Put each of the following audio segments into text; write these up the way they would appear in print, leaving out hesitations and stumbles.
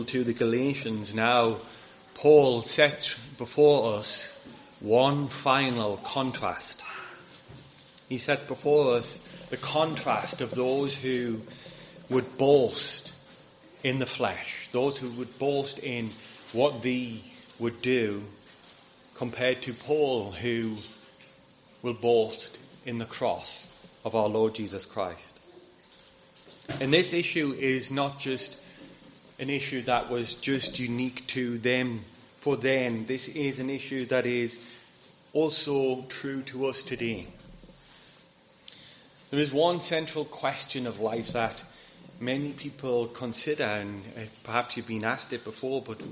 To the Galatians, now Paul sets before us one final contrast. He sets before us the contrast of those who would boast in the flesh, those who would boast in what they would do, compared to Paul, who will boast in the cross of our Lord Jesus Christ. And this issue is not just an issue that was just unique to them for then. This is an issue that is also true to us today. There is one central question of life that many people consider, and perhaps you've been asked it before, but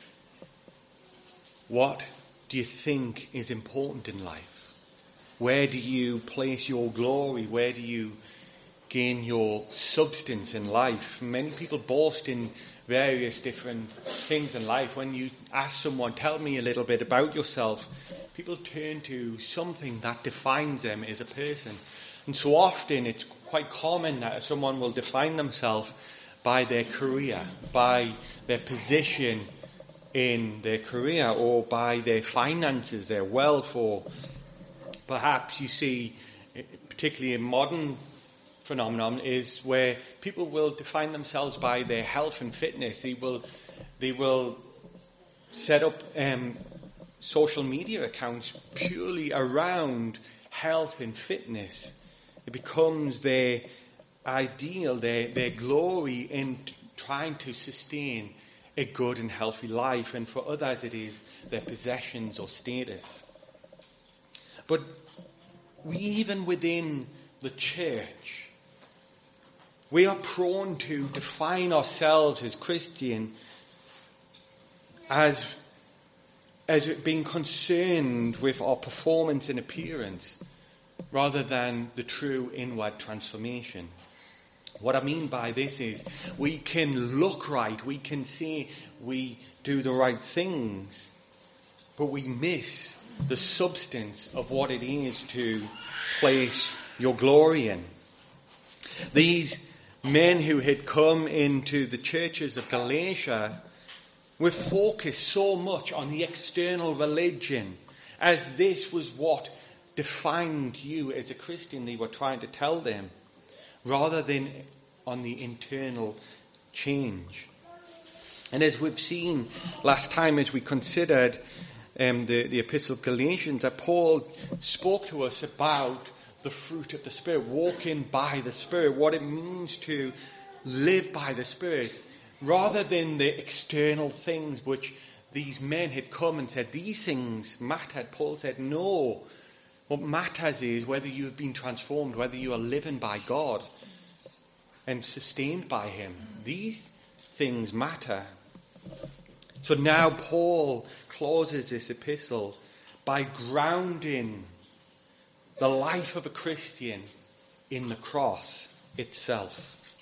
what do you think is important in life? Where do you place your glory? Where do you gain your substance in life? Many people boast in various different things in life. When you ask someone, tell me a little bit about yourself, people turn to something that defines them as a person. And so often it's quite common that someone will define themselves by their career, by their position in their career, or by their finances, their wealth, or perhaps you see, particularly in modern phenomenon, is where people will define themselves by their health and fitness. They will set up social media accounts purely around health and fitness. It becomes their ideal, their glory in trying to sustain a good and healthy life, and for others it is their possessions or status. But even within the church, we are prone to define ourselves as Christian as being concerned with our performance and appearance rather than the true inward transformation. What I mean by this is we can look right, we can say we do the right things, but we miss the substance of what it is to place your glory in. These men who had come into the churches of Galatia were focused so much on the external religion, as this was what defined you as a Christian, they were trying to tell them, rather than on the internal change. And as we've seen last time, as we considered the Epistle of Galatians, that Paul spoke to us about the fruit of the Spirit, walking by the Spirit, what it means to live by the Spirit, rather than the external things which these men had come and said, these things mattered. Paul said, no, what matters is whether you have been transformed, whether you are living by God and sustained by Him. These things matter. So now Paul closes this epistle by grounding the life of a Christian in the cross itself.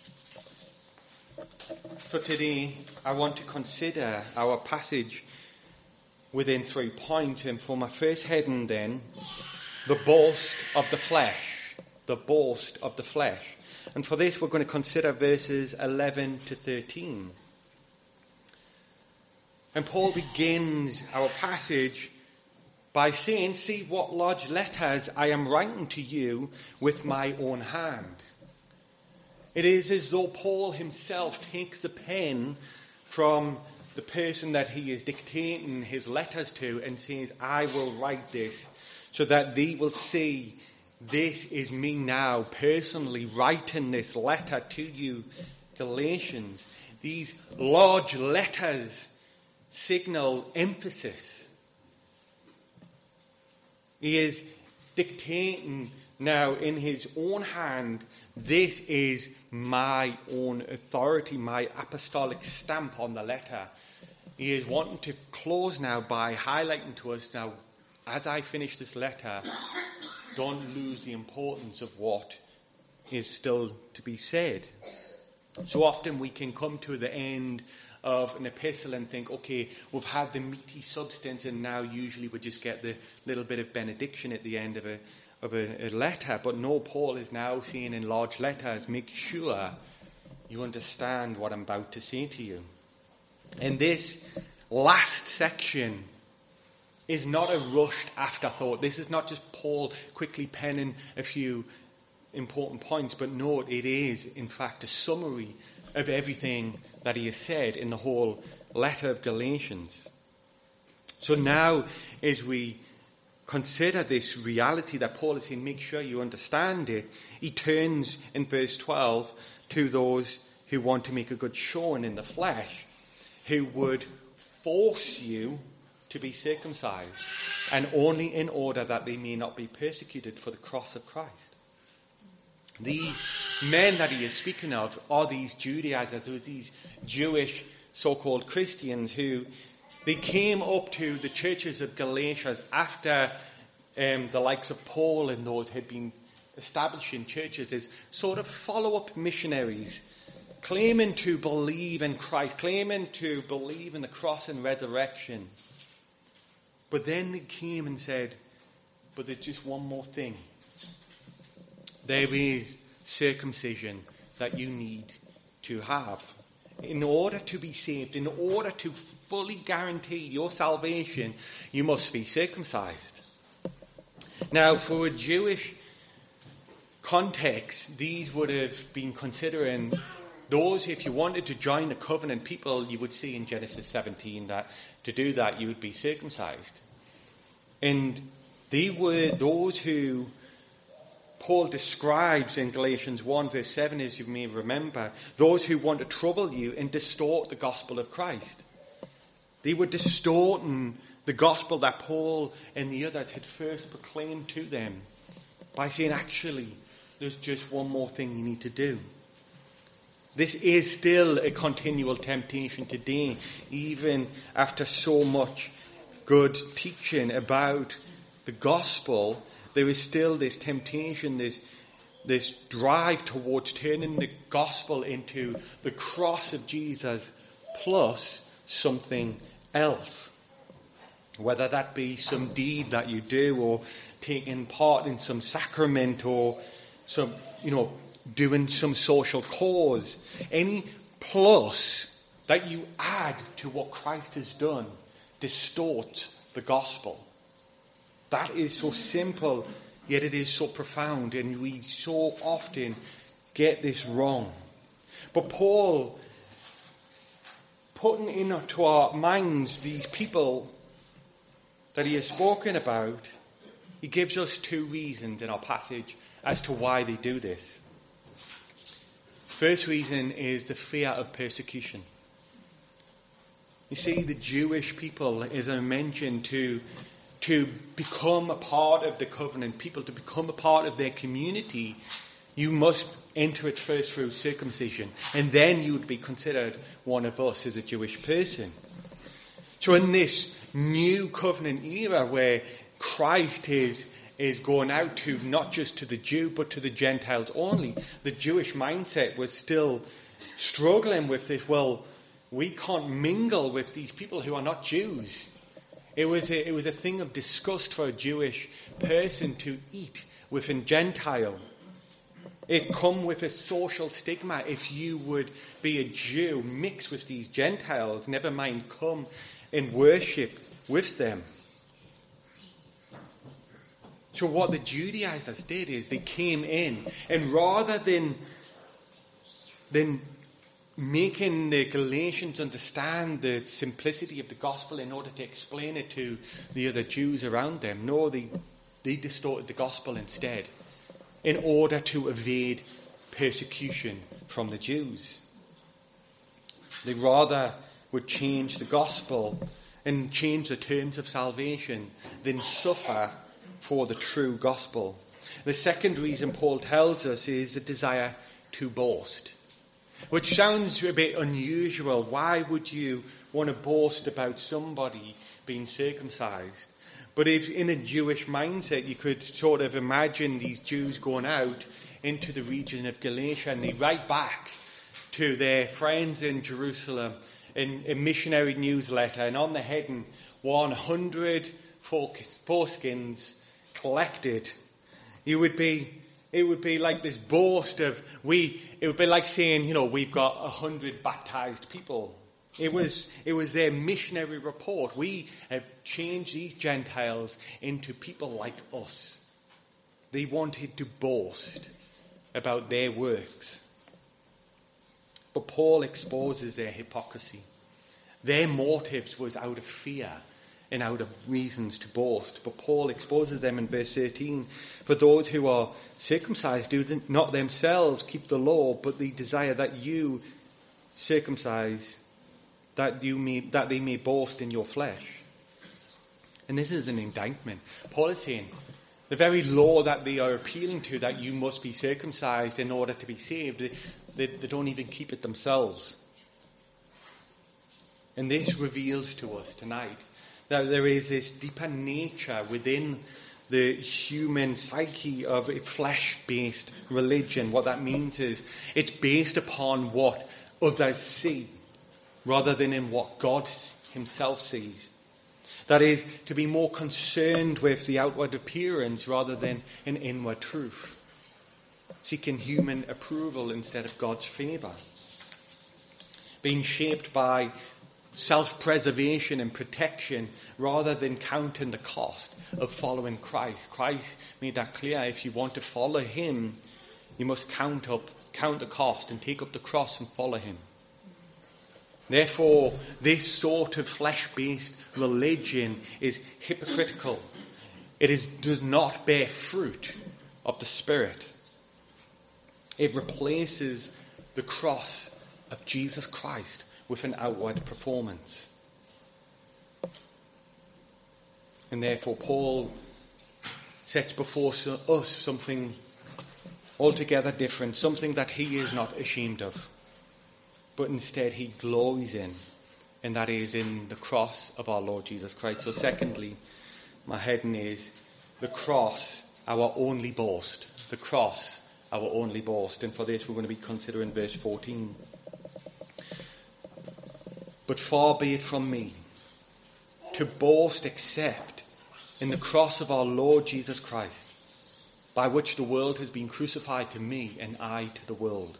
So today I want to consider our passage within 3 points, and for my first heading then, the boast of the flesh. The boast of the flesh. And for this we're going to consider verses 11 to 13. And Paul begins our passage by saying, see what large letters I am writing to you with my own hand. It is as though Paul himself takes the pen from the person that he is dictating his letters to and says, I will write this so that they will see this is me now personally writing this letter to you, Galatians. These large letters signal emphasis. He is dictating now in his own hand, this is my own authority, my apostolic stamp on the letter. He is wanting to close now by highlighting to us now, as I finish this letter, don't lose the importance of what is still to be said. So often we can come to the end of an epistle and think, okay, we've had the meaty substance, and now usually we just get the little bit of benediction at the end of a letter. But no, Paul is now saying in large letters, make sure you understand what I'm about to say to you. And this last section is not a rushed afterthought. This is not just Paul quickly penning a few important points, but no, it is, in fact, a summary of everything that he has said in the whole letter of Galatians. So now, as we consider this reality that Paul is saying, make sure you understand it, he turns in verse 12 to those who want to make a good showing in the flesh, who would force you to be circumcised, and only in order that they may not be persecuted for the cross of Christ. These men that he is speaking of are these Judaizers, or these Jewish so-called Christians who they came up to the churches of Galatia after the likes of Paul and those had been establishing churches as sort of follow-up missionaries, claiming to believe in Christ, claiming to believe in the cross and resurrection. But then they came and said, but there's just one more thing. There is circumcision that you need to have. In order to be saved, in order to fully guarantee your salvation, you must be circumcised. Now, for a Jewish context, these would have been considering those, if you wanted to join the covenant people, you would see in Genesis 17 that to do that you would be circumcised. And they were those who Paul describes in Galatians 1 verse 7, as you may remember, those who want to trouble you and distort the gospel of Christ. They were distorting the gospel that Paul and the others had first proclaimed to them by saying, actually, there's just one more thing you need to do. This is still a continual temptation today, even after so much good teaching about the gospel. There is still this temptation, this drive towards turning the gospel into the cross of Jesus plus something else. Whether that be some deed that you do, or taking part in some sacrament, or some, doing some social cause. Any plus that you add to what Christ has done distorts the gospel. That is so simple, yet it is so profound, and we so often get this wrong. But Paul, putting into our minds these people that he has spoken about, he gives us two reasons in our passage as to why they do this. First reason is the fear of persecution. You see, the Jewish people, as I mentioned, to become a part of the covenant people, to become a part of their community, you must enter it first through circumcision, and then you would be considered one of us as a Jewish person. So in this new covenant era where Christ is going out to not just to the Jew but to the Gentiles only, the Jewish mindset was still struggling with this. Well, we can't mingle with these people who are not Jews. It was a thing of disgust for a Jewish person to eat with a Gentile. It come with a social stigma if you would be a Jew, mix with these Gentiles, never mind come and worship with them. So what the Judaizers did is they came in, and rather than making the Galatians understand the simplicity of the gospel in order to explain it to the other Jews around them, no, they distorted the gospel instead in order to evade persecution from the Jews. They rather would change the gospel and change the terms of salvation than suffer for the true gospel. The second reason Paul tells us is the desire to boast, which sounds a bit unusual. Why would you want to boast about somebody being circumcised? But if in a Jewish mindset, you could sort of imagine these Jews going out into the region of Galatia, and they write back to their friends in Jerusalem in a missionary newsletter, and on the heading, 100 foreskins collected. It would be like this boast of it would be like saying, we've got 100 baptized people. It was their missionary report. We have changed these Gentiles into people like us. They wanted to boast about their works. But Paul exposes their hypocrisy. Their motives was out of fear and out of reasons to boast. But Paul exposes them in verse 13. For those who are circumcised do not themselves keep the law, but they desire that you circumcise, that they may boast in your flesh. And this is an indictment. Paul is saying, the very law that they are appealing to, that you must be circumcised in order to be saved, they don't even keep it themselves. And this reveals to us tonight that there is this deeper nature within the human psyche of a flesh-based religion. What that means is it's based upon what others see, rather than in what God himself sees. That is, to be more concerned with the outward appearance rather than an inward truth. Seeking human approval instead of God's favour. Being shaped by self-preservation and protection rather than counting the cost of following Christ. Christ made that clear. If you want to follow him, you must count the cost and take up the cross and follow him. Therefore, this sort of flesh-based religion is hypocritical. It does not bear fruit of the Spirit. It replaces the cross of Jesus Christ with an outward performance. And therefore, Paul sets before us something altogether different, something that he is not ashamed of, but instead he glories in, and that is in the cross of our Lord Jesus Christ. So secondly, my heading is the cross, our only boast. The cross, our only boast. And for this we're going to be considering verse 14. But far be it from me to boast except in the cross of our Lord Jesus Christ, by which the world has been crucified to me and I to the world.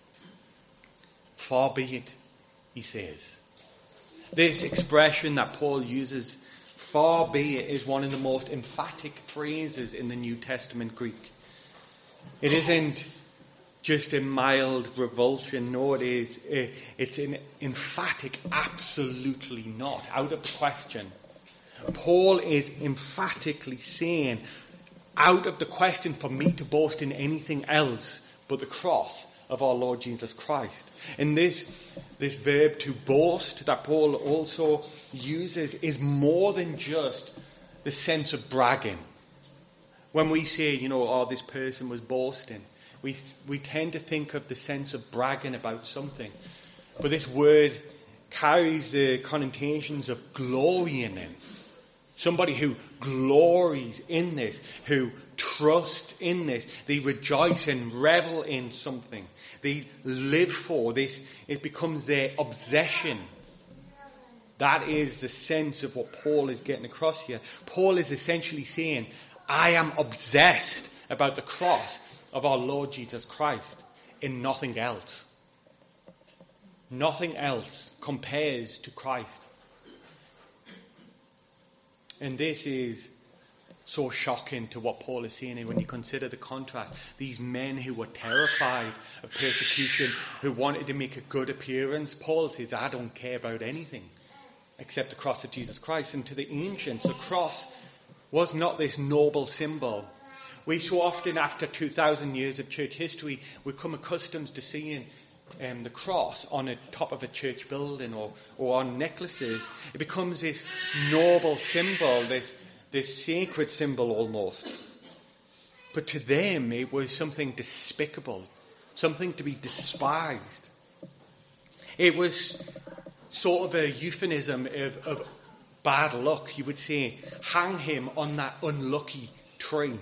Far be it, he says. This expression that Paul uses, far be it, is one of the most emphatic phrases in the New Testament Greek. It isn't just a mild revulsion, no, it's an emphatic absolutely not, out of the question. Paul is emphatically saying, out of the question for me to boast in anything else but the cross of our Lord Jesus Christ. And this verb to boast that Paul also uses is more than just the sense of bragging. When we say, this person was boasting, we tend to think of the sense of bragging about something. But this word carries the connotations of glorying in. Somebody who glories in this, who trusts in this. They rejoice and revel in something. They live for this. It becomes their obsession. That is the sense of what Paul is getting across here. Paul is essentially saying, I am obsessed about the cross of our Lord Jesus Christ and nothing else. Nothing else compares to Christ. And this is so shocking to what Paul is saying here when you consider the contrast. These men who were terrified of persecution, who wanted to make a good appearance. Paul says, I don't care about anything except the cross of Jesus Christ. And to the ancients, the cross was not this noble symbol. We so often, after 2,000 years of church history, we become accustomed to seeing the cross on the top of a church building or on necklaces. It becomes this noble symbol, this sacred symbol almost. But to them it was something despicable, something to be despised. It was sort of a euphemism of bad luck. You would say, hang him on that unlucky tree.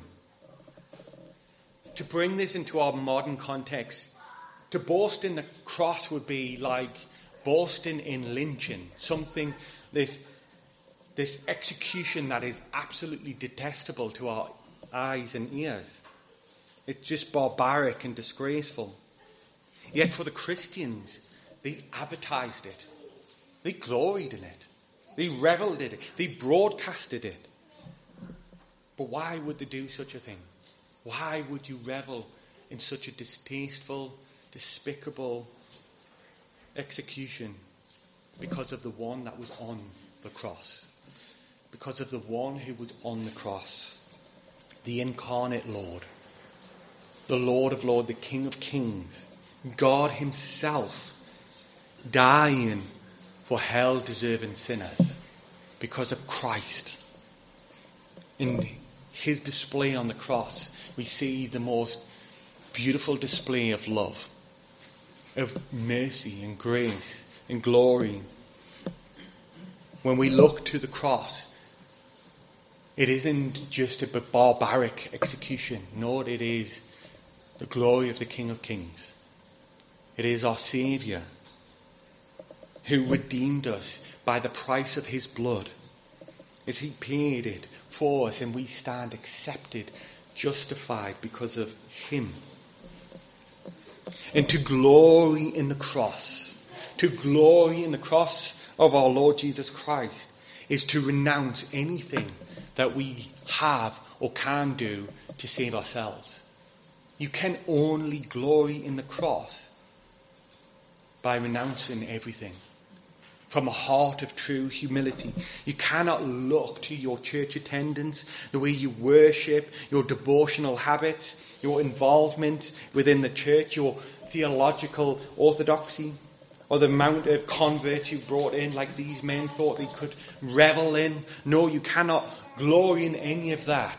To bring this into our modern context, to boast in the cross would be like boasting in lynching, something, this execution that is absolutely detestable to our eyes and ears. It's just barbaric and disgraceful. Yet for the Christians, they advertised it. They gloried in it. They reveled in it. They broadcasted it. But why would they do such a thing? Why would you revel in such a distasteful, despicable execution? Because of the one that was on the cross. Because of the one who was on the cross. The incarnate Lord. The Lord of Lords, the King of Kings. God himself dying for hell-deserving sinners because of Christ. In his display on the cross, we see the most beautiful display of love, of mercy and grace and glory. When we look to the cross, it isn't just a barbaric execution. No, it is the glory of the King of Kings. It is our Saviour who redeemed us by the price of his blood. As he paid it for us, and we stand accepted, justified because of him. And to glory in the cross, of our Lord Jesus Christ, is to renounce anything that we have or can do to save ourselves. You can only glory in the cross by renouncing everything. From a heart of true humility. You cannot look to your church attendance, the way you worship, your devotional habits, your involvement within the church, your theological orthodoxy, or the amount of converts you brought in like these men thought they could revel in. No, you cannot glory in any of that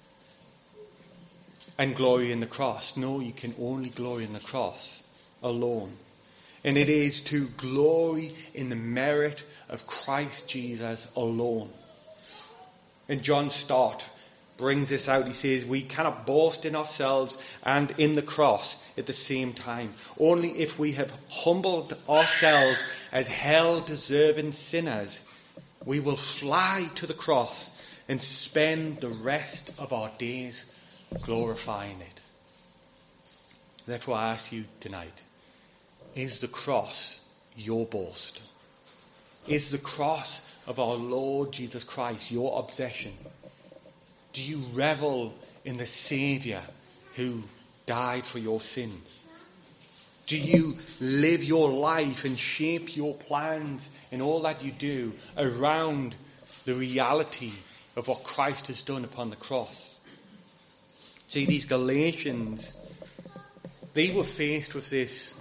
and glory in the cross. No, you can only glory in the cross alone. And it is to glory in the merit of Christ Jesus alone. And John Stott brings this out. He says, we cannot boast in ourselves and in the cross at the same time. Only if we have humbled ourselves as hell-deserving sinners, we will fly to the cross and spend the rest of our days glorifying it. Therefore, I ask you tonight, is the cross your boast? Is the cross of our Lord Jesus Christ your obsession? Do you revel in the Saviour who died for your sins? Do you live your life and shape your plans and all that you do around the reality of what Christ has done upon the cross? See, these Galatians, they were faced with this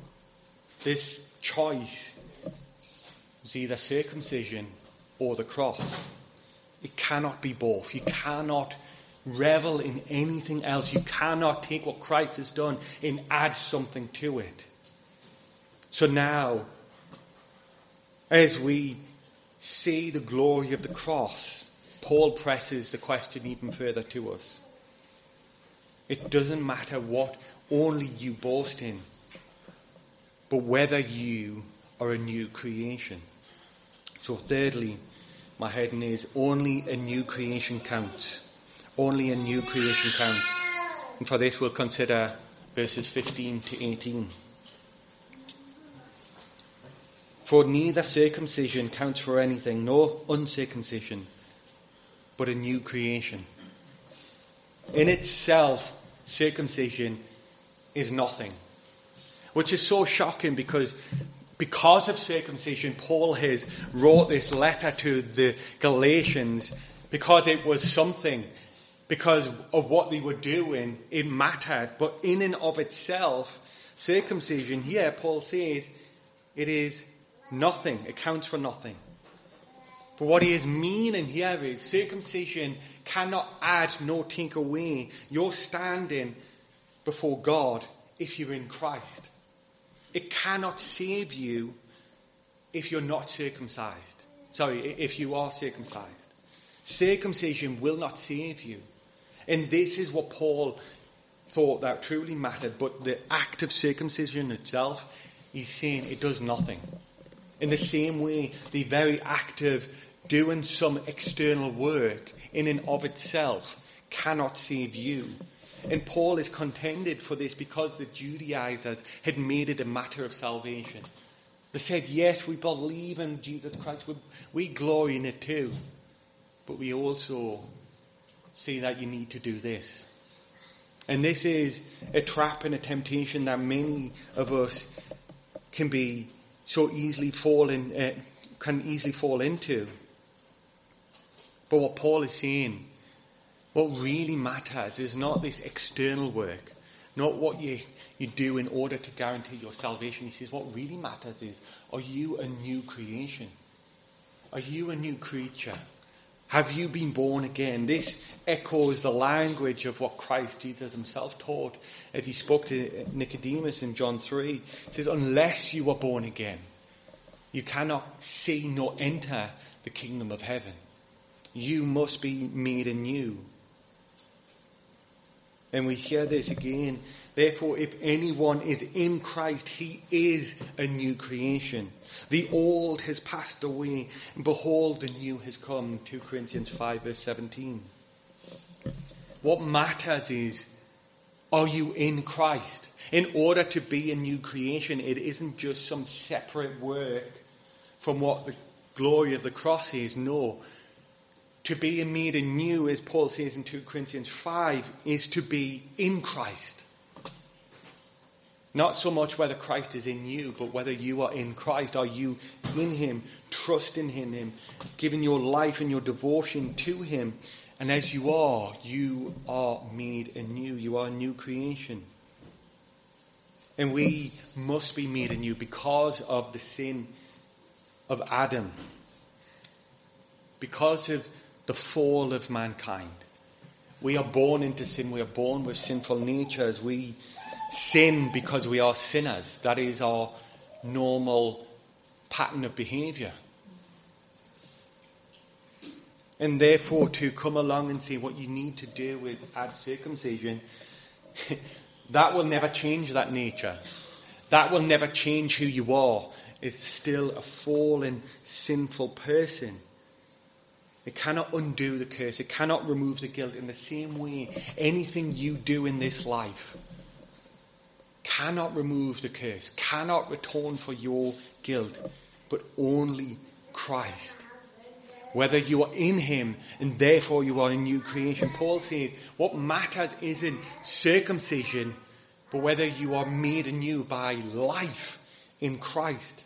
choice. It's either circumcision or the cross. It cannot be both. You cannot revel in anything else. You cannot take what Christ has done and add something to it. So now, as we see the glory of the cross, Paul presses the question even further to us. It doesn't matter what only you boast in, but whether you are a new creation. So thirdly, my heading is only a new creation counts. Only a new creation counts. And for this we'll consider verses 15 to 18. For neither circumcision counts for anything, nor uncircumcision, but a new creation. In itself, circumcision is nothing. Which is so shocking because of circumcision, Paul has wrote this letter to the Galatians because it was something, because of what they were doing, it mattered. But in and of itself, circumcision, here Paul says, it is nothing. It counts for nothing. But what he is meaning here is circumcision cannot add nor take away your standing before God if you're in Christ. It cannot save you if you're not circumcised. If you are circumcised. Circumcision will not save you. And this is what Paul thought that truly mattered. But the act of circumcision itself, he's saying it does nothing. In the same way, the very act of doing some external work in and of itself cannot save you. And Paul is contended for this because the Judaizers had made it a matter of salvation. They said, yes, we believe in Jesus Christ. We glory in it too. But we also see that you need to do this. And this is a trap and a temptation that many of us can easily fall into. But what Paul is saying, what really matters is not this external work, not what you do in order to guarantee your salvation. He says what really matters is, are you a new creation? Are you a new creature? Have you been born again? This echoes the language of what Christ Jesus himself taught as he spoke to Nicodemus in John 3. He says, unless you are born again, you cannot see nor enter the kingdom of heaven. You must be made anew. And we hear this again. Therefore, if anyone is in Christ, he is a new creation. The old has passed away, and behold, the new has come. 2 Corinthians 5 verse 17. What matters is, are you in Christ? In order to be a new creation, it isn't just some separate work from what the glory of the cross is. No. To be made anew, as Paul says in 2 Corinthians 5, is to be in Christ. Not so much whether Christ is in you, but whether you are in Christ. Are you in him, trusting in him, giving your life and your devotion to him? And as you are made anew. You are a new creation. And we must be made anew because of the sin of Adam. Because of the fall of mankind. We are born into sin. We are born with sinful natures. We sin because we are sinners. That is our normal pattern of behavior. And therefore, to come along and say what you need to do with add circumcision, that will never change that nature. That will never change who you are. It's still a fallen, sinful person. It cannot undo the curse. It cannot remove the guilt. In the same way, anything you do in this life cannot remove the curse, cannot atone for your guilt, but only Christ. Whether you are in him and therefore you are a new creation. Paul said, what matters isn't circumcision, but whether you are made anew by life in Christ.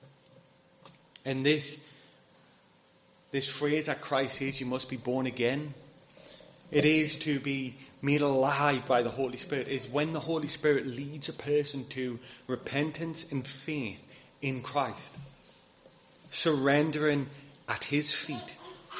And this phrase that Christ says, you must be born again. It is to be made alive by the Holy Spirit. It is when the Holy Spirit leads a person to repentance and faith in Christ. Surrendering at his feet.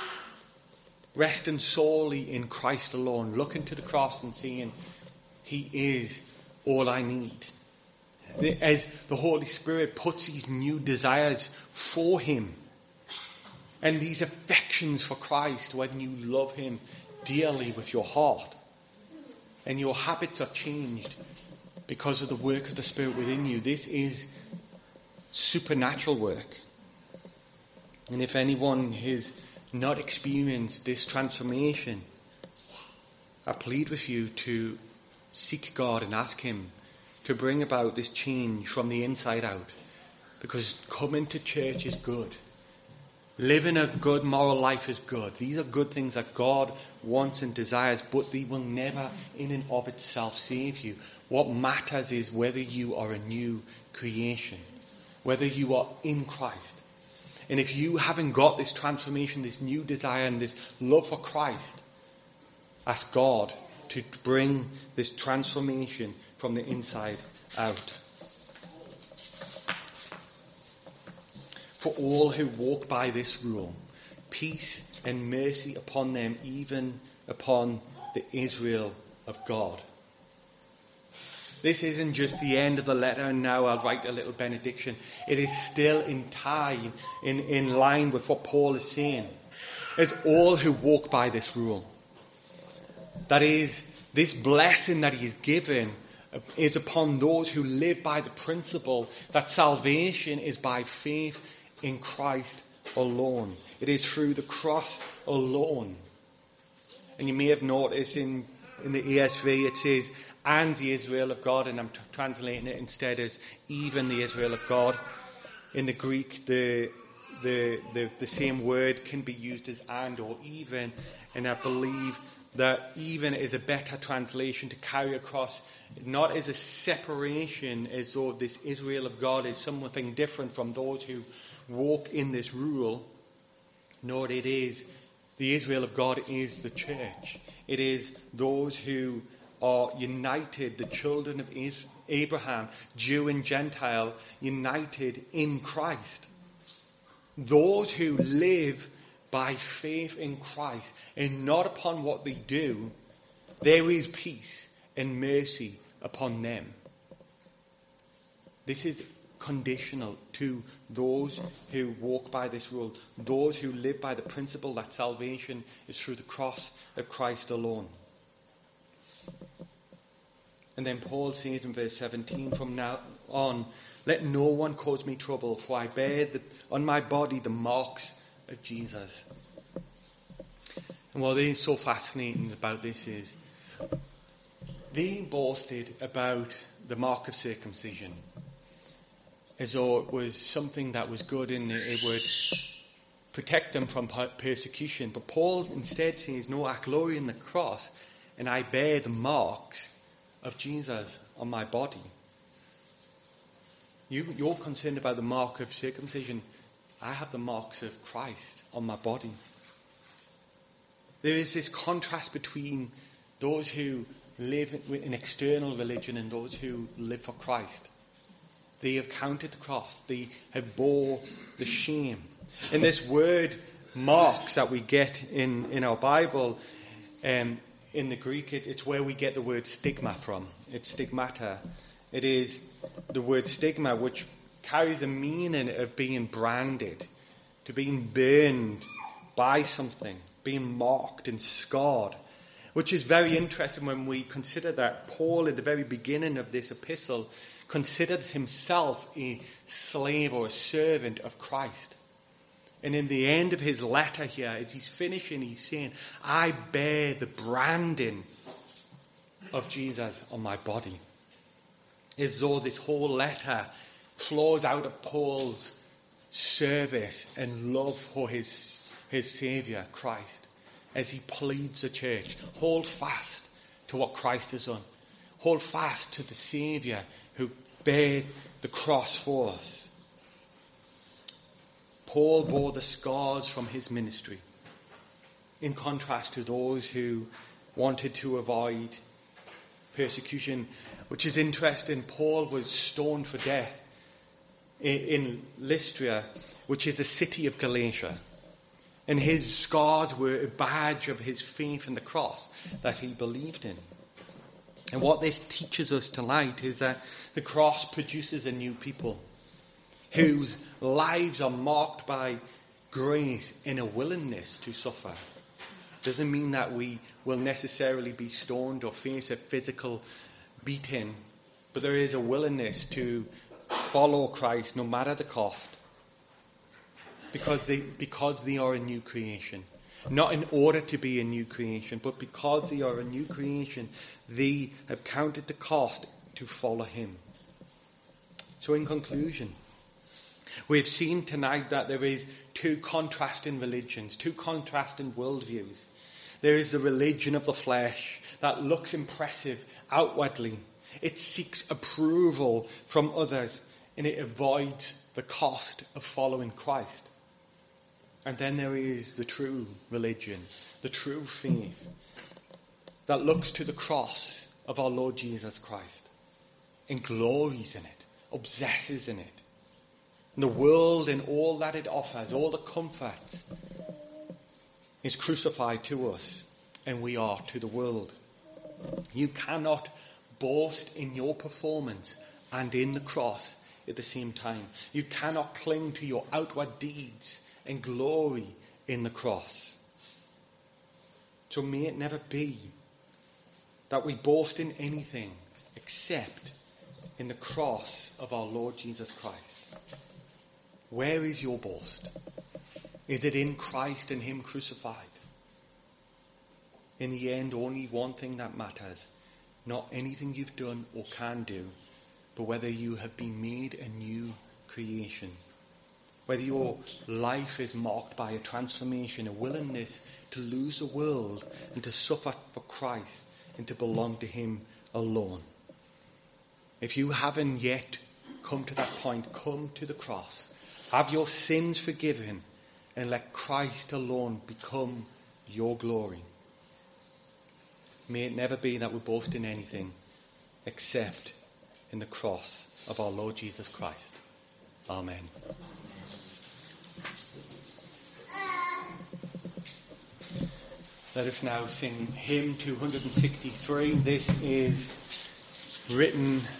Resting solely in Christ alone. Looking to the cross and saying, he is all I need. As the Holy Spirit puts these new desires for him. And these affections for Christ when you love him dearly with your heart. And your habits are changed because of the work of the Spirit within you. This is supernatural work. And if anyone has not experienced this transformation, I plead with you to seek God and ask him to bring about this change from the inside out. Because coming to church is good. Living a good moral life is good. These are good things that God wants and desires, but they will never in and of itself save you. What matters is whether you are a new creation, whether you are in Christ. And if you haven't got this transformation, this new desire and this love for Christ, ask God to bring this transformation from the inside out. For all who walk by this rule, peace and mercy upon them, even upon the Israel of God. This isn't just the end of the letter and now I'll write a little benediction. It is still in line with what Paul is saying. It's all who walk by this rule. That is, this blessing that he has given is upon those who live by the principle that salvation is by faith in Christ alone. It is through the cross alone. And you may have noticed in the ESV it says, and the Israel of God, and I'm translating it instead as even the Israel of God. In the Greek, the same word can be used as and or even, and I believe that even is a better translation to carry across, not as a separation as though this Israel of God is something different from those who walk in this rule. No, it is the Israel of God is the church. It is those who are united, the children of Abraham, Jew and Gentile, united in Christ. Those who live by faith in Christ and not upon what they do, there is peace and mercy upon them. This is conditional to those who walk by this rule, those who live by the principle that salvation is through the cross of Christ alone. And then Paul says in verse 17, from now on, let no one cause me trouble, for I bear on my body the marks of Jesus. And what is so fascinating about this is they boasted about the mark of circumcision as though it was something that was good and it would protect them from persecution. But Paul instead says, no, I glory in the cross and I bear the marks of Jesus on my body. You're concerned about the mark of circumcision. I have the marks of Christ on my body. There is this contrast between those who live in external religion and those who live for Christ. They have counted the cross. They have bore the shame. And this word marks that we get in our Bible, in the Greek, it's where we get the word stigma from. It's stigmata. It is the word stigma, which carries the meaning of being branded, to being burned by something, being marked and scarred, which is very interesting when we consider that Paul, at the very beginning of this epistle, considered himself a slave or a servant of Christ. And in the end of his letter here, as he's finishing, he's saying, I bear the branding of Jesus on my body. As though this whole letter flows out of Paul's service and love for his Saviour, Christ, as he pleads the church, hold fast to what Christ has done. Hold fast to the Saviour who bare the cross for us. Paul bore the scars from his ministry, in contrast to those who wanted to avoid persecution, which is interesting. Paul was stoned for death in Lystra, which is a city of Galatia. And his scars were a badge of his faith in the cross that he believed in. And what this teaches us tonight is that the cross produces a new people whose lives are marked by grace and a willingness to suffer. Doesn't mean that we will necessarily be stoned or face a physical beating, but there is a willingness to follow Christ no matter the cost, because they are a new creation. Not in order to be a new creation, but because they are a new creation, they have counted the cost to follow him. So in conclusion, we've seen tonight that there is two contrasting religions, two contrasting worldviews. There is the religion of the flesh that looks impressive outwardly. It seeks approval from others, and it avoids the cost of following Christ. And then there is the true religion, the true faith, that looks to the cross of our Lord Jesus Christ and glories in it, obsesses in it. And the world and all that it offers, all the comforts, is crucified to us, and we are to the world. You cannot boast in your performance and in the cross at the same time. You cannot cling to your outward deeds and glory in the cross. So may it never be that we boast in anything except in the cross of our Lord Jesus Christ. Where is your boast? Is it in Christ and him crucified? In the end, only one thing that matters, not anything you've done or can do, but whether you have been made a new creation whether your life is marked by a transformation, a willingness to lose the world and to suffer for Christ and to belong to him alone. If you haven't yet come to that point, come to the cross. Have your sins forgiven and let Christ alone become your glory. May it never be that we boast in anything except in the cross of our Lord Jesus Christ. Amen. Let us now sing hymn 263. This is written